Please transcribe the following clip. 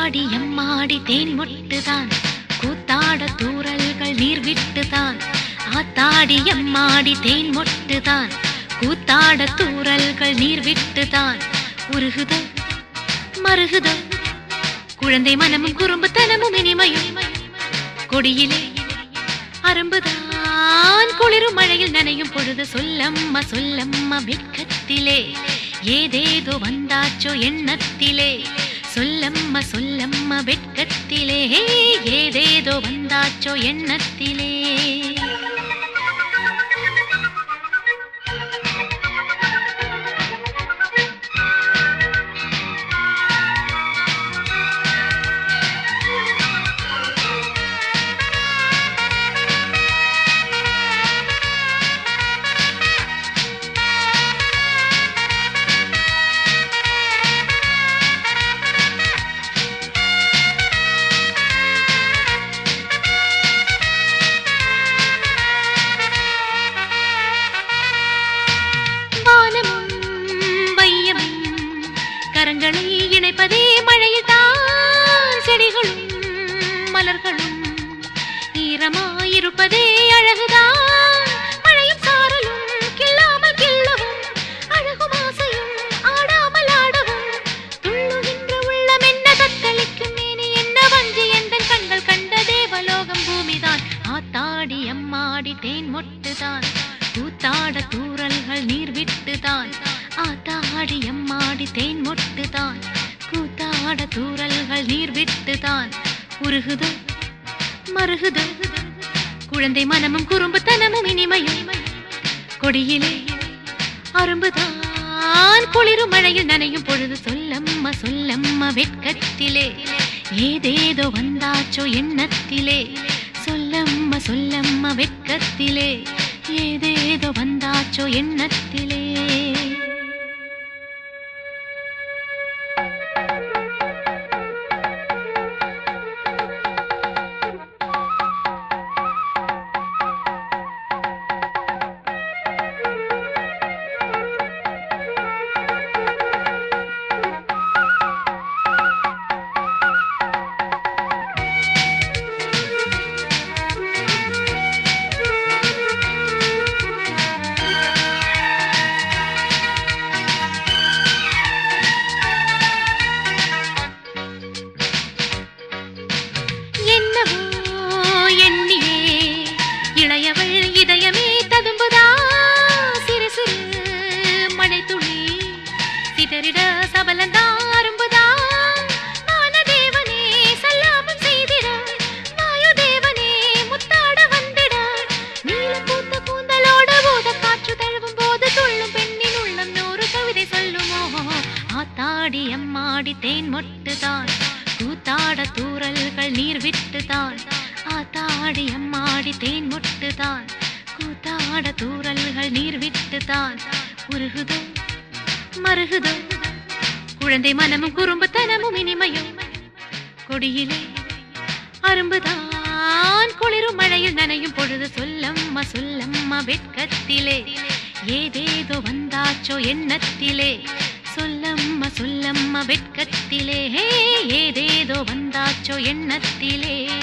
ஆத்தாடி எம்மாடி தேன் மொட்டுதான் கூத்தாட தூறல்கள் நீர் விட்டுதான். ஆத்தாடி எம்மாடி தேன் மொட்டுதான் கூத்தாட தூறல்கள் நீர் விட்டுதான். உருகுதோ மருகுதோ குழந்தை மனமும் குறும்புத்தனமும் இனிமையும். கொடியிலே அரும்புதான் குளிரும் மழையில் நனையும் பொழுது. சொல்லம்மா சொல்லம்மா வெட்கத்திலே ஏதேதோ வந்தாச்சோ எண்ணத்திலே. சொல்லம்மா சொல்லம்மா வெட்கத்திலே ஏதேதோ வந்தாச்சோ எண்ணத்திலே. கரங்களை இணைப்பதே மழையில் தான். செடிகளும் மலர்களும் ஈரமாயிருப்பதே அழகுதான். மழையும் சாரலும் கில்லாமல் கில்லவும் அழகும் ஆசையும் ஆடாமல் ஆடவும். துள்ளுகின்ற உள்ளம் என்ன தத்தளிக்கும் மேனி என்ன வஞ்சி எந்த கண்கள் கண்ட தேவலோகம் பூமிதான். ஆத்தாடி அம்மாடி தேன் மொட்டுதான் கூத்தாட தூறல்கள் நீர் விட்டுதான். ஆத்தாடி எம்மாடி தேன் மொட்டுதான் கூத்தாட தூறல்கள் நீர் விட்டுதான். உருகுதோ மருகுதோ குழந்தை மனமும் குறும்புத்தனமும் இனிமையும். கொடியிலே அரும்புதான் குளிரும் மழையில் நனையும் பொழுது. சொல்லம்மா சொல்லம்மா வெட்கத்திலே ஏதேதோ வந்தாச்சோ எண்ணத்திலே. சொல்லம்மா சொல்லம்மா வெட்கத்திலே ஏதேதோ வந்தாச்சோ எண்ணத்திலே. இளையவள் இதயமே ததும்புதா சிறு சிறு மழை துளி சிதறிட சபலந்தா அரும்புதா. வானதேவனே சல்லாபம் செய்திட வாயுதேவனே முத்தாட வந்திட. நீல பூத்த கூந்தலோட போத காற்று தழுவும் போது துள்ளும் பெண்ணின் உள்ளம் நூறு கவிதை சொல்லுமோ. ஆத்தாடி அம்மாடி தேன் மொட்டுதான் கூத்தாட தூறல்கள் நீர் விட்டுதான். ஆத்தாடி அம்மாடி தேன் மொட்டுதான் கூத்தாட தூறல்கள் நீர் விட்டுதான். உருகுதோ மருகுதோ குழந்தை மனமும் குறும்புத்தனமும் இனிமையும். கொடியிலே அரும்புதான் குளிரும் மழையில் நனையும் பொழுது. சொல்லம்மா சொல்லம்மா வெட்கத்திலே ஏதேதோ வந்தாச்சோ எண்ணத்திலே. சொல்லம்மா சொல்லம்மா வெட்கத்திலே ஏதேதோ வந்தாச்சோ எண்ணத்திலே.